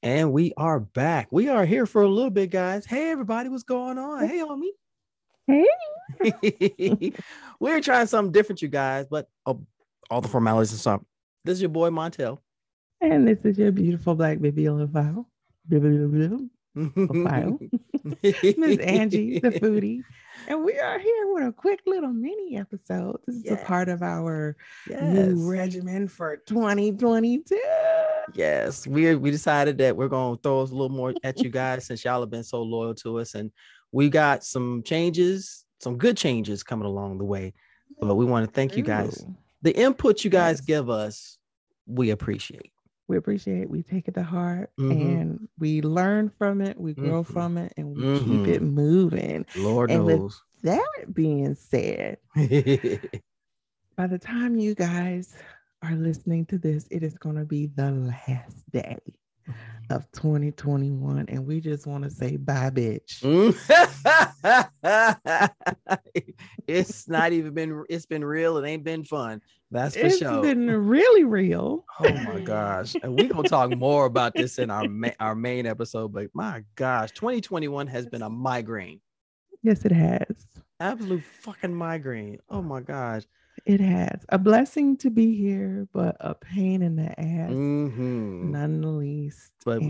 And we are back. We are here for a little bit, guys. Hey, everybody, what's going on? Hey, Hey. homie. We're trying something different, you guys, but all the formalities and stuff. This is your boy, Montel. And this is your beautiful black bibliophile. Bibliophile. Miss Angie, the foodie. And we are here with a quick little mini episode. This is a part of our new regimen for 2022. Yes, we decided that we're going to throw us a little more at you guys since y'all have been so loyal to us. And we got some changes, some good changes coming along the way. But we want to thank you guys. The input you guys give us, we appreciate. We appreciate it. We take it to heart and we learn from it. We grow from it and we keep it moving. Lord and knows. With that being said, by the time you guys are listening to this, it is going to be the last day of 2021. And we just want to say bye, bitch. It's not even been, it's been real. It ain't been fun. That's for sure. It's been really real. Oh my gosh. And we're going to talk more about this in our main episode. But my gosh, 2021 has been a migraine. Yes, it has. Absolute fucking migraine. Oh my gosh. It has. A blessing to be here, but a pain in the ass, none the least. But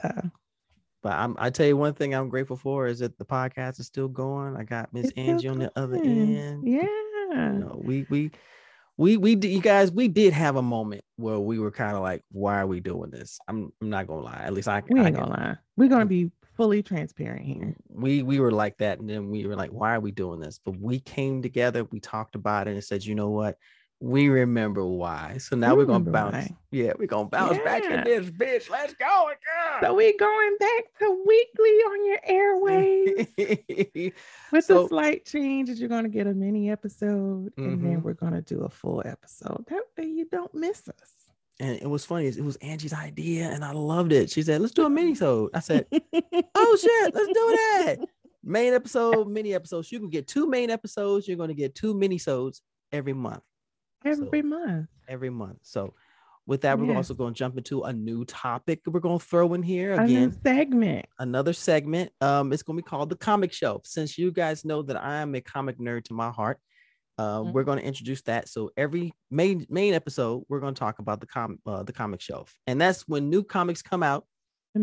I tell you one thing I'm grateful for is that the podcast is still going. I got Miss Angie on the other end. Yeah. You know, we you guys, we did have a moment where we were kind of like, why are we doing this? I'm not gonna lie. At least we ain't gonna lie. We're gonna be fully transparent here. We were like that, and then we were like, why are we doing this? But we came together, we talked about it and said, you know what? We remember why. So now we're gonna bounce. Why. Yeah, we're gonna bounce back in this bitch. Let's go again. So we're going back to weekly on your airwaves. With a slight change that you're gonna get a mini episode, and then we're gonna do a full episode. That way you don't miss us. And it was funny. It was Angie's idea, and I loved it. She said, let's do a mini-sode. I said, oh shit, let's do that. Main episode, mini episodes. You can get 2 main episodes. You're going to get 2 mini-sodes every month. Every month. So with that, we're also going to jump into a new topic we're going to throw in here again. Another segment. It's going to be called The Comic Shelf. Since you guys know that I am a comic nerd to my heart, we're going to introduce that. So every main episode, we're going to talk about the comic shelf, and that's when new comics come out. On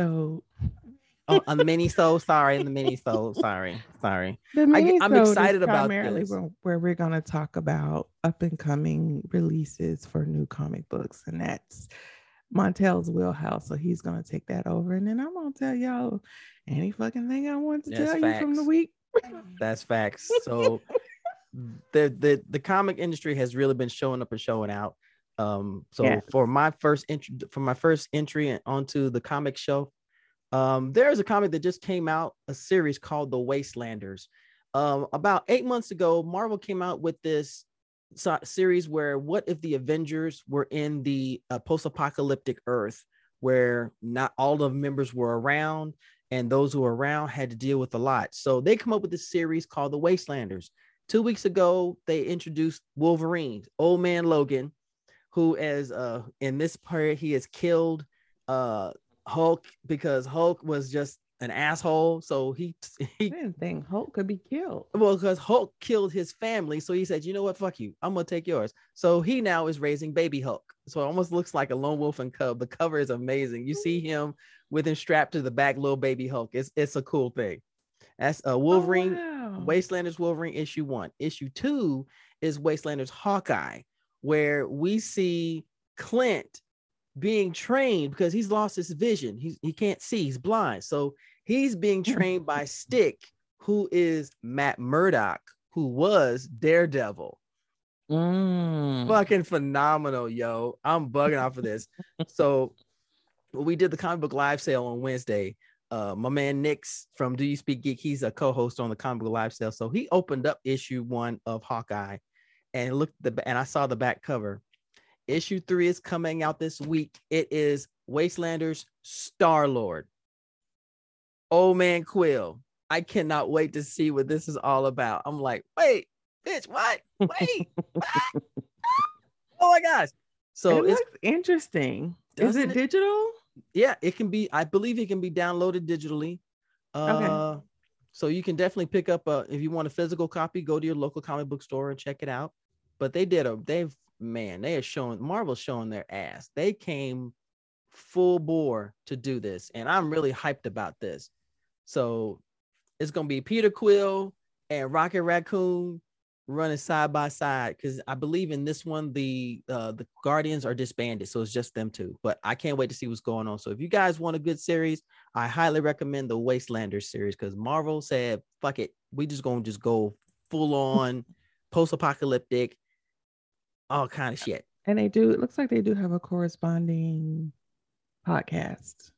the mini-sode, sorry. I'm excited about this. Where we're going to talk about up and coming releases for new comic books, and that's Montel's wheelhouse. So he's going to take that over, and then I'm going to tell y'all any fucking thing I want to tell you from the week. That's facts. So the comic industry has really been showing up and showing out. For my first entry onto the comic shelf, there's a comic that just came out, a series called The Wastelanders. About 8 months ago, Marvel came out with this series where what if the Avengers were in the post-apocalyptic Earth, where not all the members were around, and those who were around had to deal with a lot. So they come up with this series called The Wastelanders. 2 weeks ago, they introduced Wolverine, Old Man Logan, who is in this part, he has killed Hulk because Hulk was just an asshole. So he didn't think Hulk could be killed. Well, because Hulk killed his family. So he said, you know what? Fuck you. I'm going to take yours. So he now is raising baby Hulk. So it almost looks like a lone wolf and cub. The cover is amazing. You see him with him strapped to the back, little baby Hulk. It's a cool thing. That's Wolverine. Oh, wow. Wastelanders Wolverine issue 1. Issue 2 is Wastelanders Hawkeye, where we see Clint being trained because he's lost his vision. He can't see, he's blind. So he's being trained by Stick, who is Matt Murdock, who was Daredevil. Fucking phenomenal, yo. I'm bugging off of this. So we did the comic book live sale on Wednesday. My man Nix from Do You Speak Geek, he's a co-host on the comic book live sale. So he opened up issue 1 of Hawkeye and and I saw the back cover. Issue 3 is coming out this week. It is Wastelanders Star-Lord, Old Man Quill. I cannot wait to see what this is all about. I'm like, wait, bitch, what? Wait, what? Oh my gosh. So it looks interesting. Is it digital? Yeah, it can be. I believe it can be downloaded digitally. Okay. So you can definitely pick up if you want a physical copy, go to your local comic book store and check it out. But they are showing Marvel's showing their ass. They came full bore to do this, and I'm really hyped about this. So it's gonna be Peter Quill and Rocket Raccoon running side by side, because I believe in this one the Guardians are disbanded, so it's just them two. But I can't wait to see what's going on. So if you guys want a good series, I highly recommend the Wastelanders series, because Marvel said, "Fuck it, we just gonna go full on post-apocalyptic, all kind of shit." And they do. It looks like they do have a corresponding podcast.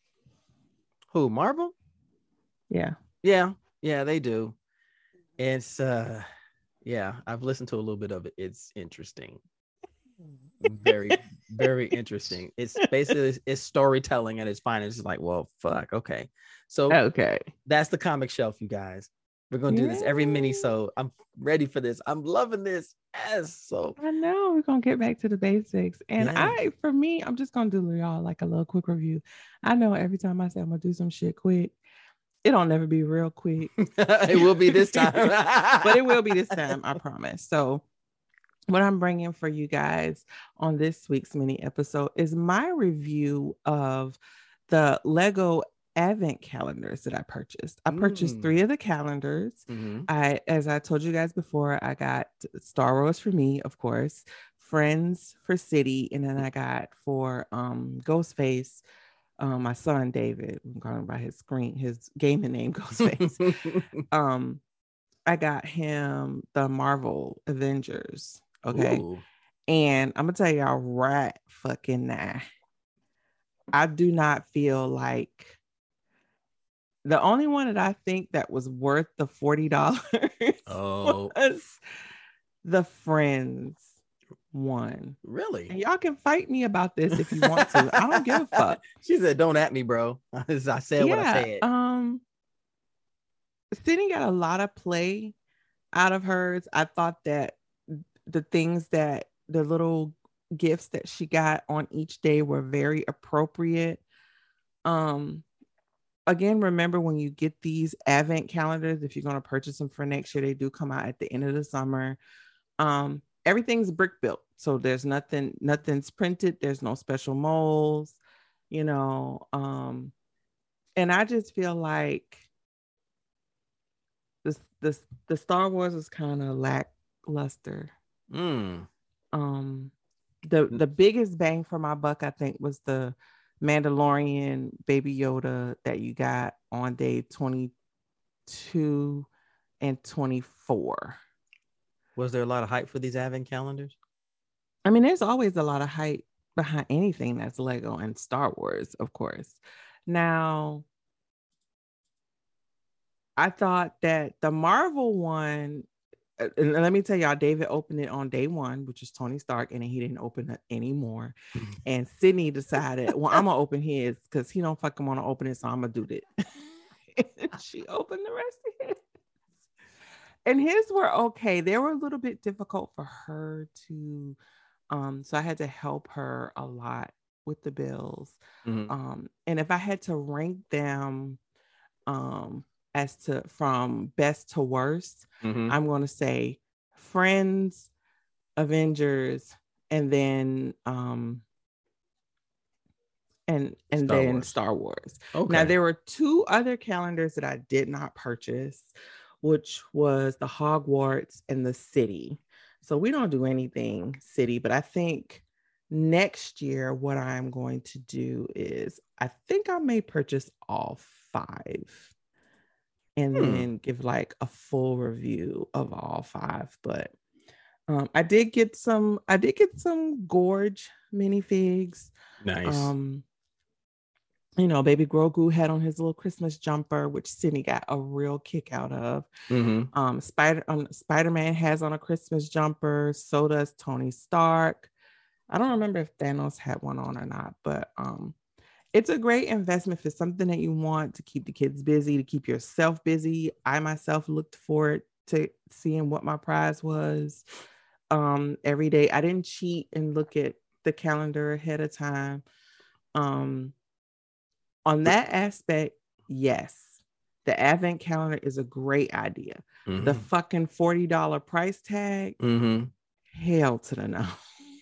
Who, Marvel? Yeah. Yeah, they do. It's yeah, I've listened to a little bit of it. It's interesting. Very, very interesting. It's basically it's storytelling at its finest. It's like, well, fuck, okay. So Okay. that's the comic shelf, you guys. We're gonna do this every mini, so I'm ready for this. I'm loving this. Yes. So I know we're gonna get back to the basics. And for me, I'm just gonna do y'all like a little quick review. I know every time I say I'm gonna do some shit quick, it'll never be real quick. It will be this time. But it will be this time, I promise. So what I'm bringing for you guys on this week's mini episode is my review of the Lego advent calendars that I purchased. I purchased 3 of the calendars. As I told you guys before, I got Star Wars for me, of course, Friends for City, and then I got for Ghostface, my son David. I'm calling him by his gaming name, Ghostface. I got him the Marvel Avengers. Okay. Ooh. And I'm gonna tell y'all right fucking now, I do not feel like the only one that I think that was worth the $40 was the Friends one. Really? And y'all can fight me about this if you want to. I don't give a fuck. She said, "Don't at me, bro." I said what I said. Sydney got a lot of play out of hers. I thought that the things that the little gifts that she got on each day were very appropriate. Again, remember when you get these advent calendars, if you're going to purchase them for next year, they do come out at the end of the summer. Everything's brick built, so there's nothing's printed. There's no special molds, and I just feel like the Star Wars was kind of lackluster. The biggest bang for my buck, I think, was the Mandalorian Baby Yoda that you got on day 22 and 24. Was there a lot of hype for these advent calendars? I mean, there's always a lot of hype behind anything that's Lego and Star Wars, of course. Now, I thought that the Marvel one, and let me tell y'all, David opened it on day 1, which is Tony Stark, and he didn't open it anymore. And Sydney decided, well, I'm gonna open his because he don't fucking want to open it, so I'm gonna do it. She opened the rest of his, and his were okay. They were a little bit difficult for her to, so I had to help her a lot with the bills. And if I had to rank them, as to from best to worst, I'm going to say Friends, Avengers, and then Star Wars. Okay. Now there were 2 other calendars that I did not purchase, which was the Hogwarts and the City. So we don't do anything City, but I think next year what I'm going to do is I think I may purchase all 5. And then give like a full review of all 5. But I did get some Gorge minifigs. Nice. Baby Grogu had on his little Christmas jumper, which Sydney got a real kick out of. Spider-Man has on a Christmas jumper. So does Tony Stark. I don't remember if Thanos had one on or not, but it's a great investment for something that you want to keep the kids busy, to keep yourself busy. I myself looked forward to seeing what my prize was every day. I didn't cheat and look at the calendar ahead of time. On that aspect, yes. The advent calendar is a great idea. Mm-hmm. The fucking $40 price tag, mm-hmm. hell to the no.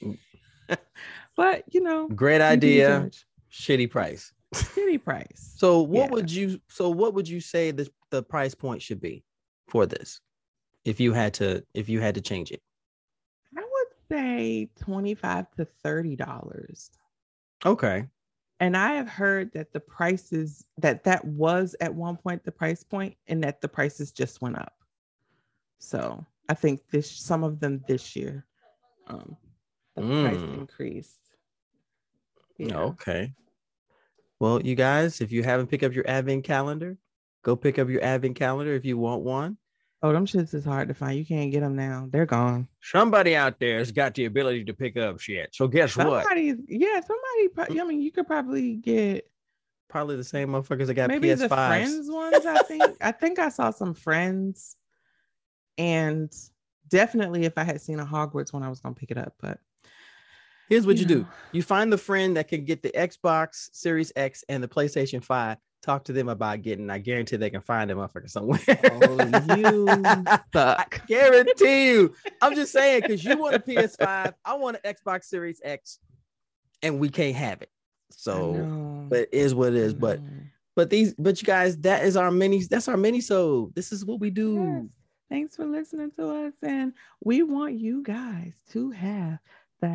But great idea, shitty price. Shitty price. So what would you say the price point should be for this if you had to change it? I would say $25 to $30. Okay. And I have heard that the prices that was at one point the price point, and that the prices just went up. So I think some of them this year, the price increased. Yeah. Okay. Well, you guys, if you haven't picked up your advent calendar, go pick up your advent calendar if you want one. Oh, them shits is hard to find. You can't get them now. They're gone. Somebody out there has got the ability to pick up shit. So guess what? Somebody. I mean, you could probably get probably the same motherfuckers that got maybe PS5s. The Friends ones. I think I saw some Friends, and definitely if I had seen a Hogwarts one, I was gonna pick it up. But here's what you do: you find the friend that can get the Xbox Series X and the PlayStation 5. Talk to them about getting. I guarantee they can find them motherfucker somewhere. Oh, you suck. I guarantee you. I'm just saying, because you want a PS5, I want an Xbox Series X, and we can't have it. So, but it is what it is. But you guys, that's our mini. So this is what we do. Yes. Thanks for listening to us, and we want you guys to have the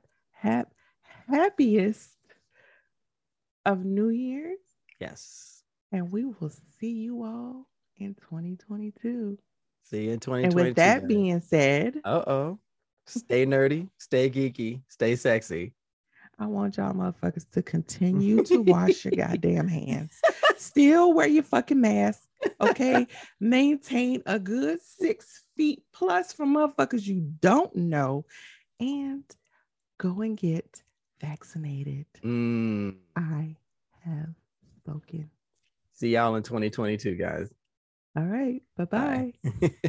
happiest of New Year's. Yes. And we will see you all in 2022. See you in 2022. And with that being said, stay nerdy, stay geeky, stay sexy. I want y'all motherfuckers to continue to wash your goddamn hands. Still wear your fucking mask. Okay. Maintain a good 6 feet plus from motherfuckers you don't know. And go and get vaccinated. I have spoken. See y'all in 2022, guys. All right. Bye-bye. Bye.